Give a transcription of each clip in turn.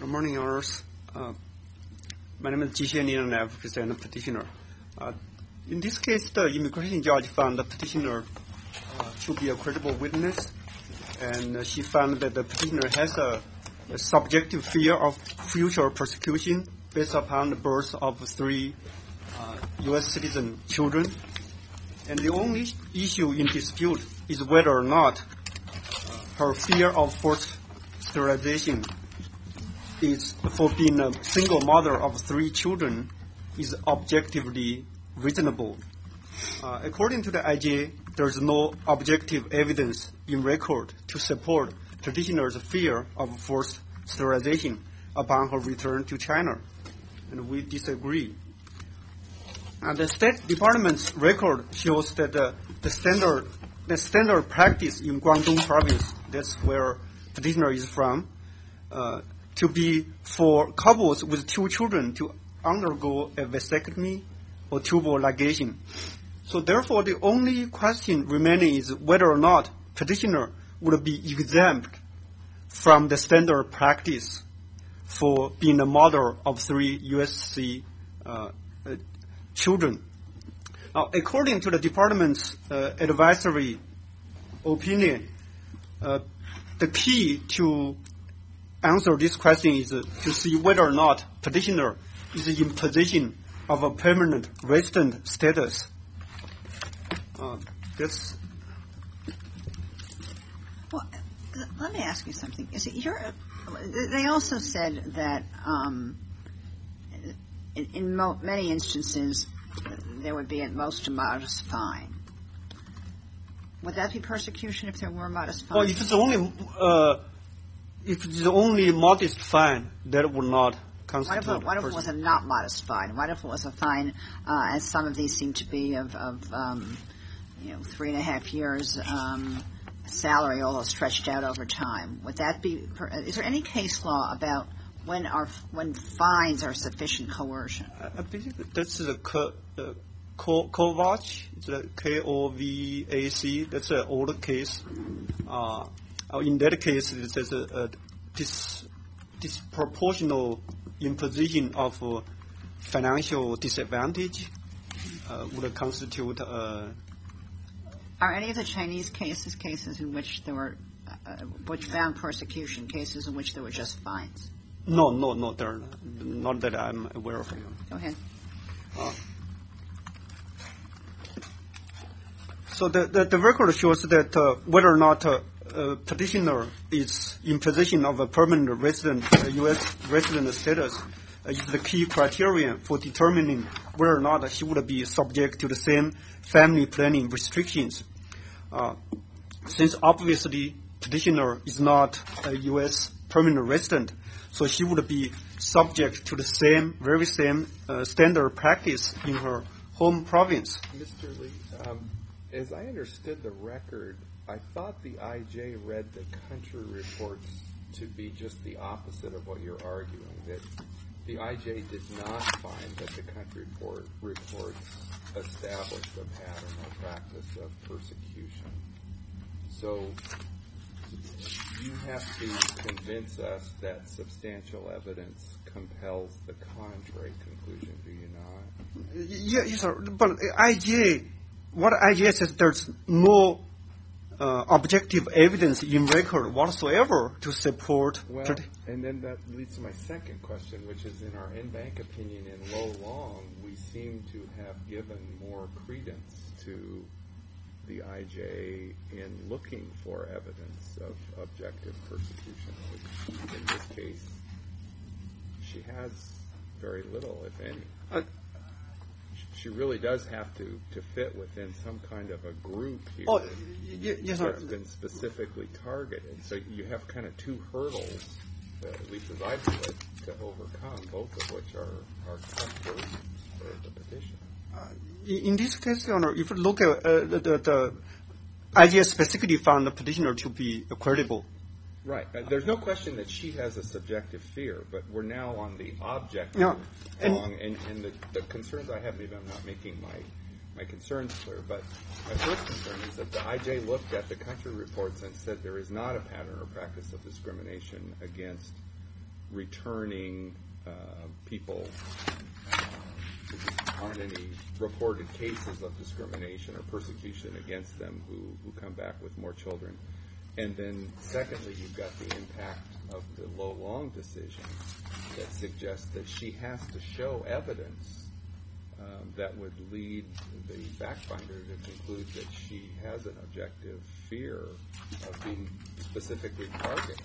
Good morning, Your Honors. My name is Jixie Lin, and I represent the petitioner. In this case, the immigration judge found the petitioner to be a credible witness, and she found that the petitioner has a subjective fear of future persecution based upon the birth of 3 U.S. citizen children. And the only issue in dispute is whether or not her fear of forced sterilization is for being a single mother of 3 children is objectively reasonable. According to the IJ, there is no objective evidence in record to support petitioner's fear of forced sterilization upon her return to China, and we disagree. The State Department's record shows that the standard practice in Guangdong province, that's where petitioner is from, to be for couples with 2 children to undergo a vasectomy or tubal ligation. So therefore, the only question remaining is whether or not petitioner would be exempt from the standard practice for being a mother of 3 USC children. Now, according to the department's advisory opinion, the key to answer this question is to see whether or not petitioner is in possession of a permanent resident status. Well, let me ask you something. Is it they also said that in many instances there would be at most a modest fine. Would that be persecution if there were a modest fine? Well, if it's only modest fine, that would not constitute. What if it was a not modest fine? What if it was a fine, as some of these seem to be, of 3.5 years salary, although stretched out over time? Would that be? Is there any case law about when fines are sufficient coercion? I believe that's the Kovac, the KOVAC. That's an old case. In that case, it says a disproportional imposition of financial disadvantage would constitute. Are any of the Chinese cases in which there were, which found persecution, cases in which there were just fines? No, they're not that I'm aware of. Go ahead. So the record shows that whether or not petitioner is in possession of a permanent resident, U.S. resident status, is the key criterion for determining whether or not she would be subject to the same family planning restrictions. Since obviously petitioner is not a U.S. permanent resident, so she would be subject to the very same standard practice in her home province. Mr. Lee, as I understood the record, I thought the IJ read the country reports to be just the opposite of what you're arguing, that the IJ did not find that the country reports established a pattern or practice of persecution. So you have to convince us that substantial evidence compels the contrary conclusion, do you not? Yes, sir. But what IJ says, there's no objective evidence in record whatsoever to support. Well, and then that leads to my second question, which is in our en-banc opinion in Lo Long, we seem to have given more credence to the IJ in looking for evidence of objective persecution, which in this case she has very little, if any. She really does have to fit within some kind of a group here that's been specifically targeted. So you have kind of 2 hurdles, at least as I view it, to overcome, both of which are tough burdens for the petition. In this case, Your Honor, if you look at the IJ specifically found the petitioner to be credible. Right. There's no question that she has a subjective fear, but we're now on the objective wrong. And the concerns I have, maybe I'm not making my concerns clear, but my first concern is that the IJ looked at the country reports and said there is not a pattern or practice of discrimination against returning people. There aren't any reported cases of discrimination or persecution against them who come back with more children. And then secondly, you've got the impact of the Lo Long decision that suggests that she has to show evidence that would lead the fact finder to conclude that she has an objective fear of being specifically targeted.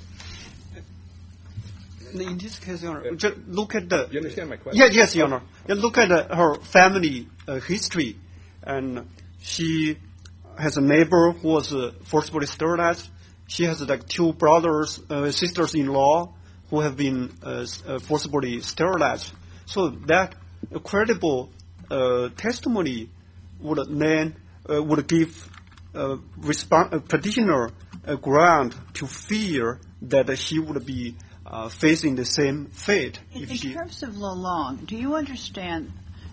In this case, Your Honor, just look at the... You understand my question? Yes, Your Honor. Just look at her family history. And she has a neighbor who was forcibly sterilized. She has like two brothers, sisters-in-law who have been forcibly sterilized. So that credible testimony would give petitioner a ground to fear that she would be facing the same fate. In terms of Lo Long, do you understand?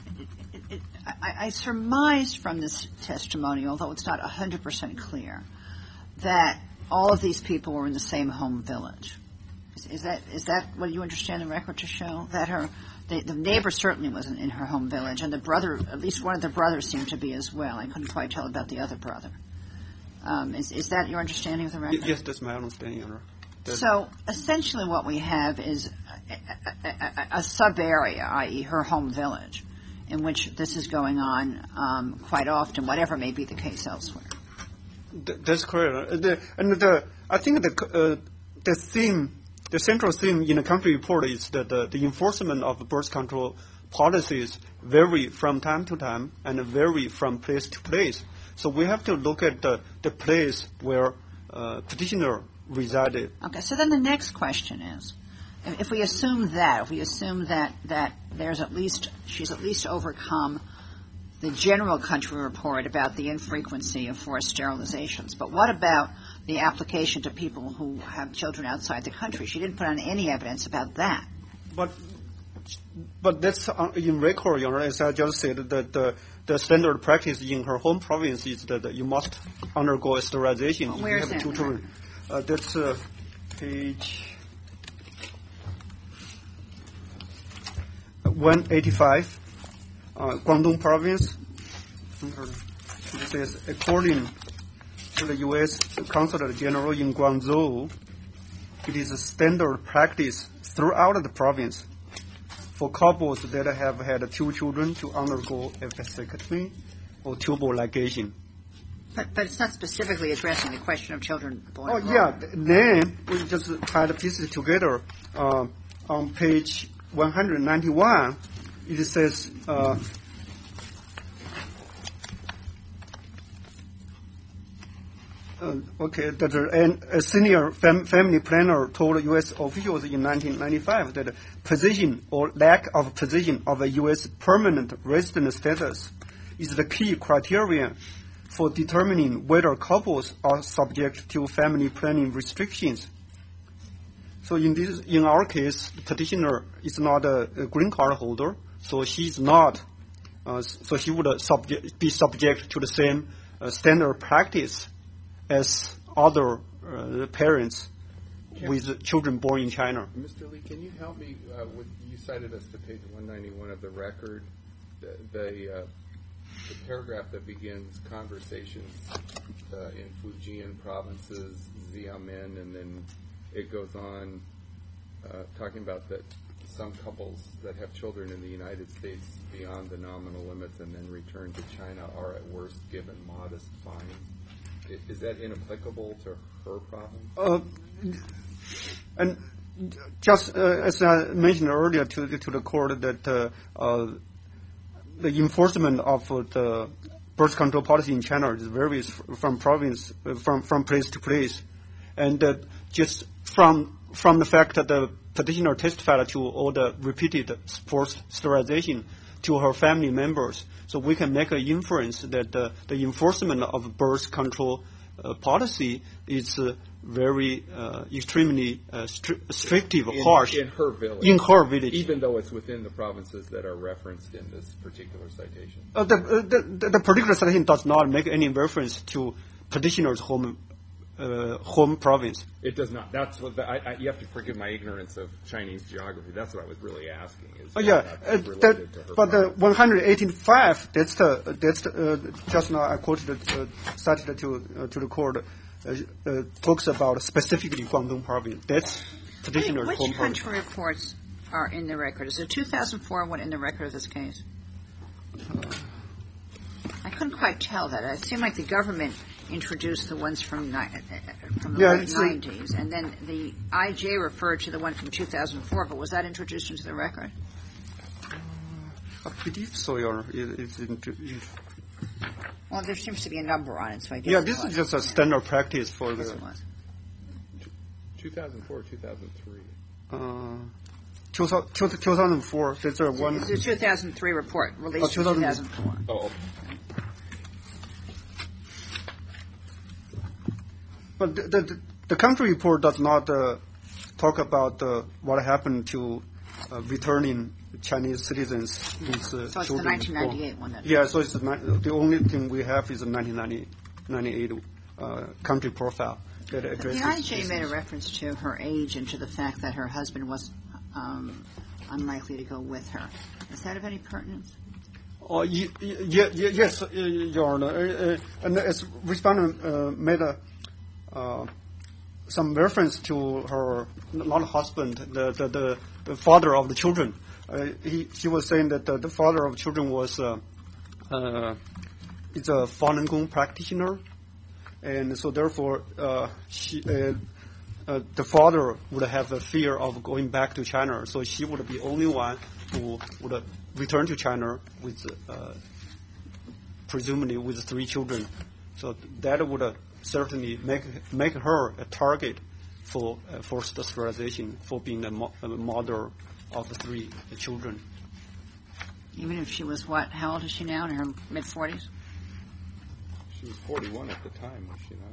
I surmised from this testimony, although it's not 100% clear, that all of these people were in the same home village. Is that what you understand the record to show? That the neighbor certainly wasn't in her home village, and the brother, at least one of the brothers, seemed to be as well. I couldn't quite tell about the other brother. Is that your understanding of the record? Yes, that's my understanding, Your Honor. So essentially what we have is a sub-area, i.e. her home village, in which this is going on quite often, whatever may be the case elsewhere. That's correct. I think the central theme in the country report is that the enforcement of birth control policies vary from time to time and vary from place to place. So we have to look at the place where petitioner resided. Okay, so then the next question is, if we assume that she's at least overcome the general country report about the infrequency of forced sterilizations, but what about the application to people who have children outside the country? She didn't put on any evidence about that. But that's in record, Your Honor, as I just said, that the standard practice in her home province is that you must undergo a sterilization. Where is that? Two children. That's page 185, Guangdong province. It says, according to the U.S. Consulate General in Guangzhou, it is a standard practice throughout the province for couples that have had two children to undergo a vasectomy or tubal ligation. But it's not specifically addressing the question of children born abroad. Yeah. Then we just try to piece it together. On page 191, it says, that a senior family planner told U.S. officials in 1995 that position or lack of position of a U.S. permanent resident status is the key criterion for determining whether couples are subject to family planning restrictions. So in our case, the petitioner is not a green card holder, so she's not. So she would be subject to the same standard practice as other parents with children born in China. Mr. Lee, can you help me with? You cited us to page 191 of the record. The paragraph that begins conversations in Fujian provinces, Xiamen, and then it goes on talking about that some couples that have children in the United States beyond the nominal limits and then return to China are at worst given modest fines. Is that inapplicable to her province? And just as I mentioned earlier to the court that the enforcement of the birth control policy in China varies from province, from place to place, and just from the fact that the petitioner testified to all the repeated forced sterilization to her family members, so we can make an inference that the enforcement of birth control policy is very extremely restrictive, harsh in her village. In her village, even though it's within the provinces that are referenced in this particular citation. The particular citation does not make any reference to petitioner's home home province. It does not. That's what you have to forgive my ignorance of Chinese geography. That's what I was really asking. Is But the 185. That's the just now I quoted cited to the court talks about specifically Guangdong province. That's petitioner's home Which province. country reports are in the record? Is the 2004 one in the record of this case? I couldn't quite tell that. It seemed like the government introduced the ones from the late 90s, and then the IJ referred to the one from 2004, but was that introduced into the record? I believe so, Your Honor. Well, there seems to be a number on it, so I guess this is just a standard practice for Yes, the... it was. 2004 or 2003? 2004. That's a one... It's a 2003 report released in 2004. Oh. But the country report does not talk about what happened to returning Chinese citizens with So it's the children. 1998 one. So it's the only thing we have is the 1998 country profile that addresses. The IJ made a reference to her age and to the fact that her husband was unlikely to go with her. Is that of any pertinence? Yes, Your Honor. And as respondent made some reference to her not husband, the father of the children. He was saying that the father of children was is a Falun Gong practitioner, and so therefore the father would have a fear of going back to China, so she would be the only one who would return to China with presumably with 3 children. So that would certainly make her a target for forced sterilization, for being a mother of 3 children. Even if she was what? How old is she now? In her mid-40s? She was 41 at the time, was she not?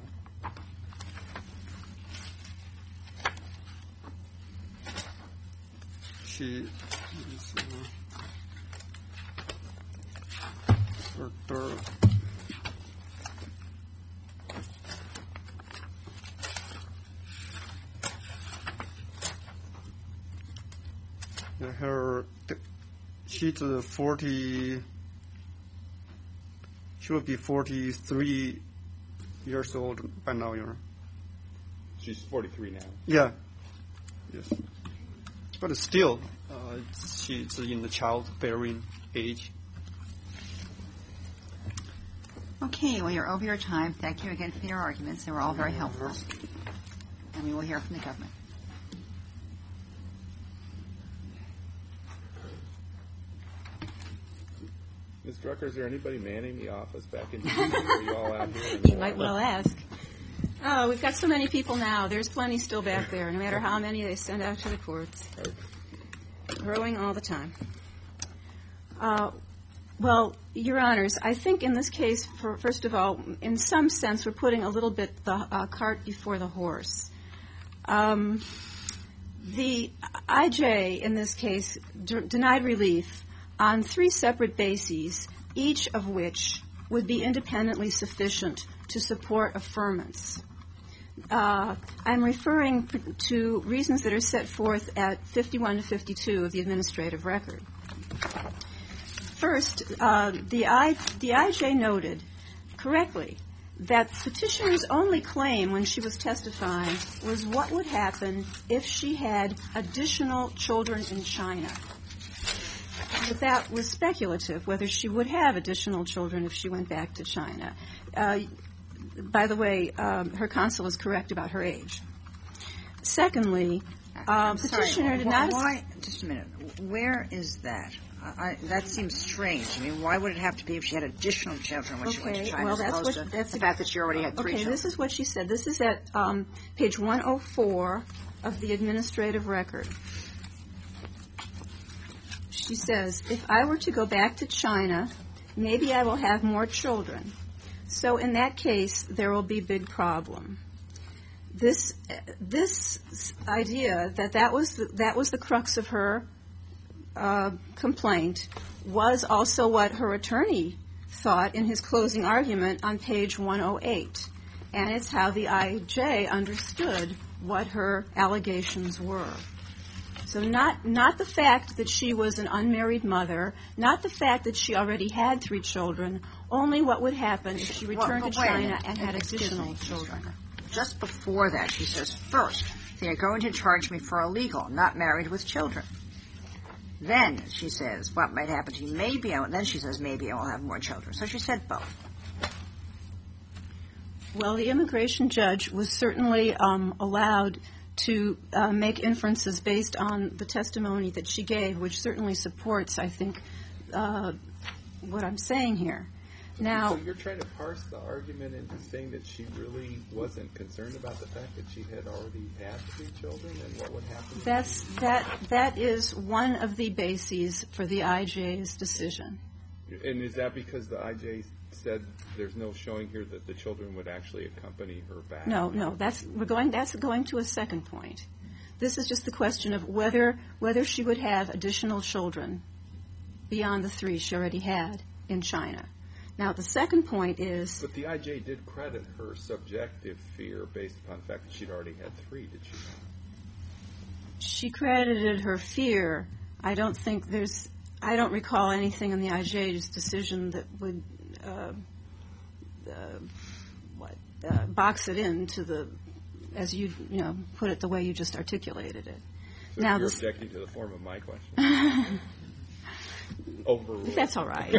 She is she's 40. She will be 43 years old by now. She's 43 now. Yeah. Yes. But still, she's in the childbearing age. Okay, well, you're over your time. Thank you again for your arguments. They were all very helpful. And we will hear from the government. Ms. Drucker, is there anybody manning the office back in D.C.? Are you all out here? You might well ask. Oh, we've got so many people now. There's plenty still back there, no matter how many they send out to the courts. Growing all the time. Well, Your Honors, I think in this case, first of all, in some sense, we're putting a little bit the cart before the horse. The IJ, in this case, denied relief on 3 separate bases, each of which would be independently sufficient to support affirmance. I'm referring to reasons that are set forth at 51 to 52 of the administrative record. First, the IJ noted correctly that petitioner's only claim when she was testifying was what would happen if she had additional children in China. But that was speculative, whether she would have additional children if she went back to China. By the way, her counsel is correct about her age. Secondly, petitioner did not... Just a minute. Where is that? That seems strange. I mean, why would it have to be if she had additional children when she went to China, that's the fact that she already had 3 children? Okay, this is what she said. This is at page 104 of the administrative record. She says, if I were to go back to China, maybe I will have more children. So in that case, there will be a big problem. This idea that was the crux of her complaint was also what her attorney thought in his closing argument on page 108. and it's how the IJ understood what her allegations were. So not the fact that she was an unmarried mother, not the fact that she already had 3 children, only what would happen if she returned to China and had additional children. Just before that, she says, first, they're going to charge me for illegal, not married with children. Then she says, what might happen to you? Then she says, maybe I will have more children. So she said both. Well, the immigration judge was certainly allowed to make inferences based on the testimony that she gave, which certainly supports, I think, what I'm saying here. Now, so you're trying to parse the argument into saying that she really wasn't concerned about the fact that she had already had 3 children and what would happen? That is one of the bases for the IJ's decision. And is that because the IJ said there's no showing here that the children would actually accompany her back? No, that's going to a second point. This is just the question of whether she would have additional children beyond the 3 she already had in China. Now, the second point is... But the IJ did credit her subjective fear based upon the fact that she'd already had 3, did she not? She credited her fear. I don't recall anything in the IJ's decision that would box it into the, as you put it the way you just articulated it. So now you're objecting to the form of my question? Overruled. That's all right.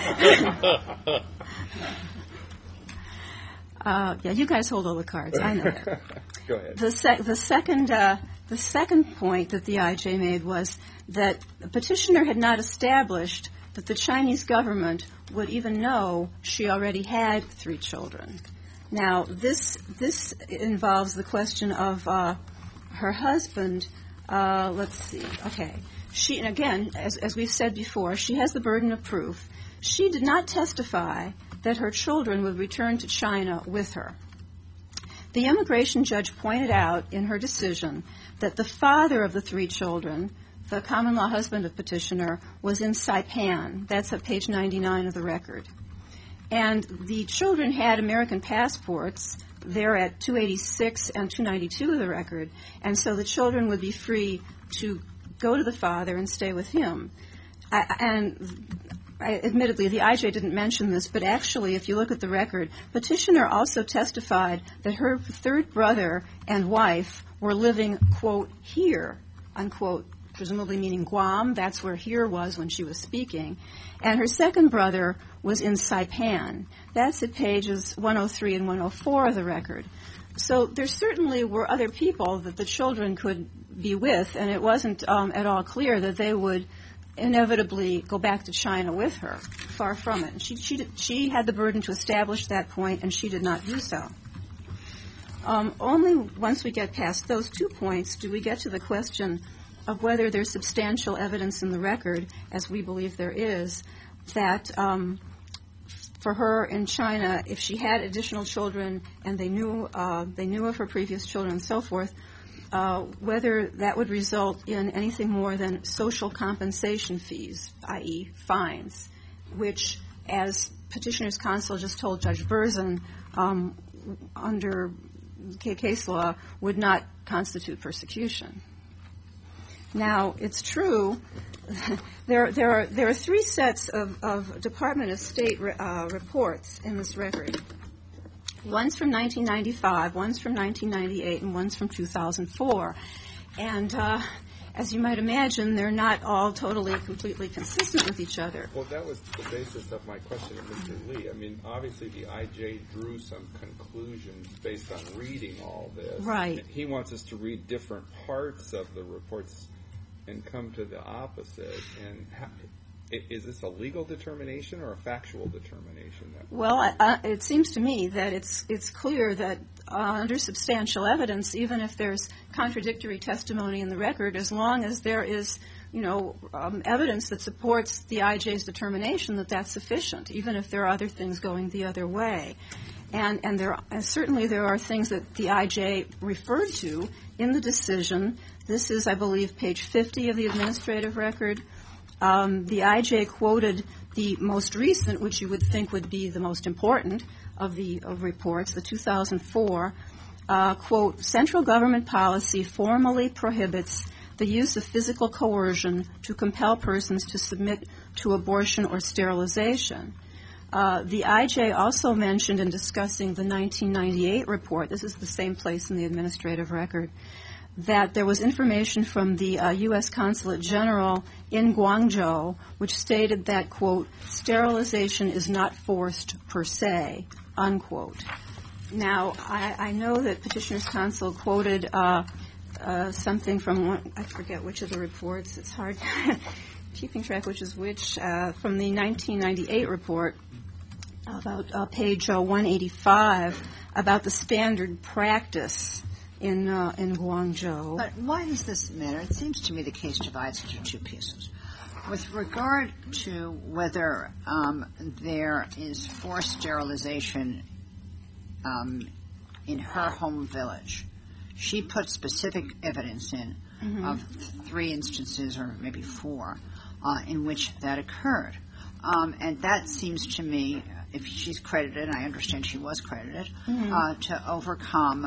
Yeah, you guys hold all the cards. I know that. Go ahead. The second point that the IJ made was that the petitioner had not established that the Chinese government would even know she already had 3 children. Now, this involves the question of her husband. Let's see. Okay. And again, as we've said before, she has the burden of proof. She did not testify that her children would return to China with her. The immigration judge pointed out in her decision that the father of the 3 children, the common law husband of petitioner, was in Saipan. That's at page 99 of the record. And the children had American passports. They're at 286 and 292 of the record. And so the children would be free to go to the father and stay with him. Admittedly, the IJ didn't mention this, but actually, if you look at the record, petitioner also testified that her 3rd brother and wife were living, quote, here, unquote, presumably meaning Guam. That's where here was when she was speaking. And her 2nd brother was in Saipan. That's at pages 103 and 104 of the record. So there certainly were other people that the children could be with, and it wasn't at all clear that they would inevitably go back to China with her. Far from it. She had the burden to establish that point, and she did not do so. Only once we get past those 2 points do we get to the question of whether there's substantial evidence in the record, as we believe there is, that for her in China, if she had additional children and they knew of her previous children and so forth, whether that would result in anything more than social compensation fees, i.e. fines, which, as Petitioner's Counsel just told Judge Berzin, under case law, would not constitute persecution. Now, it's true, there are 3 sets of Department of State reports in this record. One's from 1995, one's from 1998, and one's from 2004. And as you might imagine, they're not all totally, completely consistent with each other. Well, that was the basis of my question to Mr. Lee. I mean, obviously the IJ drew some conclusions based on reading all this. Right. He wants us to read different parts of the reports and come to the opposite. And is this a legal determination or a factual determination? Well, it seems to me that it's clear that under substantial evidence, even if there's contradictory testimony in the record, as long as there is, evidence that supports the IJ's determination that that's sufficient, even if there are other things going the other way. And certainly there are things that the IJ referred to in the decision. This is, I believe, page 50 of the administrative record. The IJ quoted the most recent, which you would think would be the most important, of the reports, the 2004, quote, central government policy formally prohibits the use of physical coercion to compel persons to submit to abortion or sterilization. The IJ also mentioned in discussing the 1998 report, this is the same place in the administrative record, that there was information from the U.S. Consulate General in Guangzhou which stated that, quote, sterilization is not forced per se, unquote. Now, I know that Petitioner's Counsel quoted something from one, I forget which of the reports, it's hard keeping track which is which, from the 1998 report about page 185 about the standard practice in Guangzhou. But why does this matter? It seems to me the case divides into two pieces. With regard to whether there is forced sterilization in her home village, she put specific evidence in of 3 instances, or maybe 4, in which that occurred. And that seems to me, if she's credited, and I understand she was credited, to overcome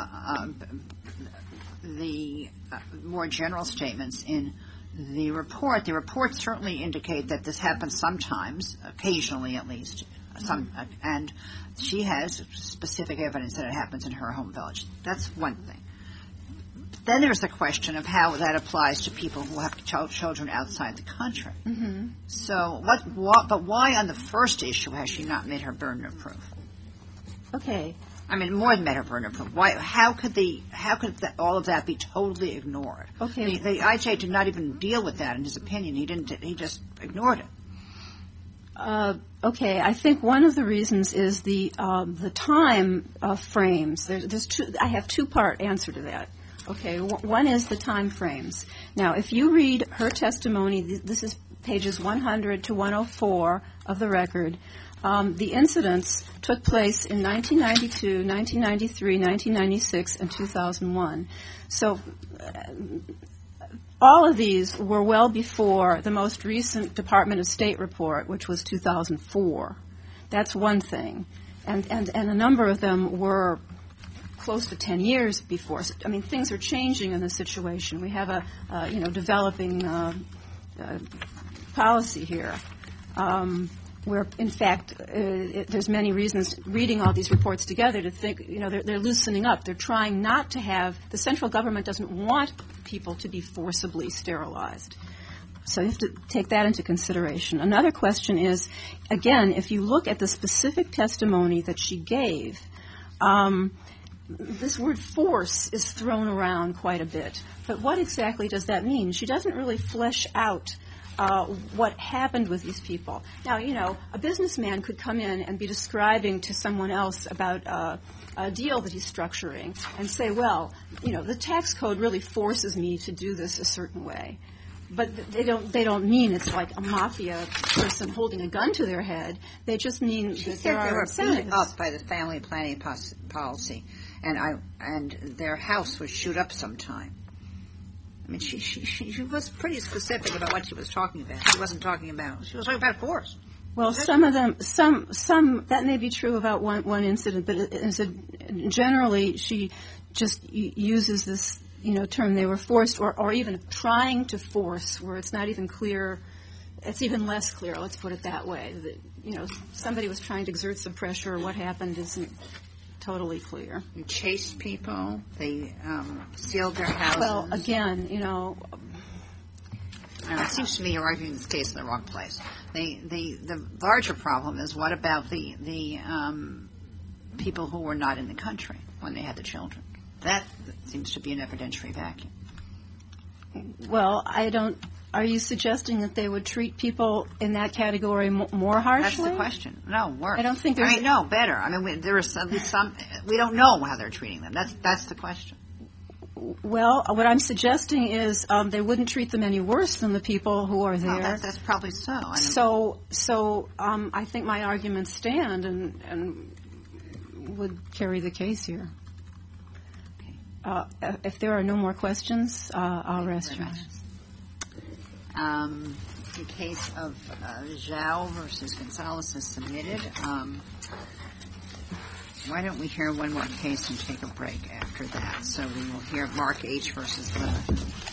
the more general statements in the report. The reports certainly indicate that this happens sometimes, occasionally at least, and she has specific evidence that it happens in her home village. That's one thing. Then there's the question of how that applies to people who have children outside the country. So, but why on the first issue has she not met her burden of proof? Okay. I mean, more than met her burden of proof. Why? How could all of that be totally ignored? Okay. The IJ did not even deal with that in his opinion. He just ignored it. Okay, I think one of the reasons is the time frames. There's two. I have two-part answer to that. Okay, one is the time frames. Now, if you read her testimony, this is pages 100 to 104 of the record. The incidents took place in 1992, 1993, 1996, and 2001. So all of these were well before the most recent Department of State report, which was 2004. That's one thing. And a number of them were close to 10 years before. I mean, things are changing in the situation. We have a developing policy here. Where, in fact, there's many reasons reading all these reports together to think, they're loosening up. They're trying not to have, the central government doesn't want people to be forcibly sterilized. So you have to take that into consideration. Another question is, again, if you look at the specific testimony that she gave, this word force is thrown around quite a bit. But what exactly does that mean? She doesn't really flesh out what happened with these people. Now, a businessman could come in and be describing to someone else about a deal that he's structuring and say, well, the tax code really forces me to do this a certain way. But they don't mean it's like a mafia person holding a gun to their head. They just mean that there are incentives. They were beat up by the family planning policy, and their house was shoot up sometime. I mean, she was pretty specific about what she was talking about. She was talking about force. Well, some of them, some that may be true about one incident, but generally she just uses this, term they were forced or even trying to force, where it's not even clear. It's even less clear. Let's put it that way. That, somebody was trying to exert some pressure. What happened isn't totally clear. You chased people. They sealed their houses. Well, again, it seems to me you're arguing this case in the wrong place. The larger problem is, what about the people who were not in the country when they had the children? That seems to be an evidentiary vacuum. Well, are you suggesting that they would treat people in that category more harshly? That's the question. No, worse. I don't think there's... no, better. I mean, there is some... We don't know how they're treating them. That's the question. Well, what I'm suggesting is they wouldn't treat them any worse than the people who are there. Well, that's probably so. So I think my arguments stand and would carry the case here. Okay. If there are no more questions, I'll rest you. The case of Zhao versus Gonzalez is submitted. Why don't we hear one more case and take a break after that? So we will hear Mark H. versus Lemon.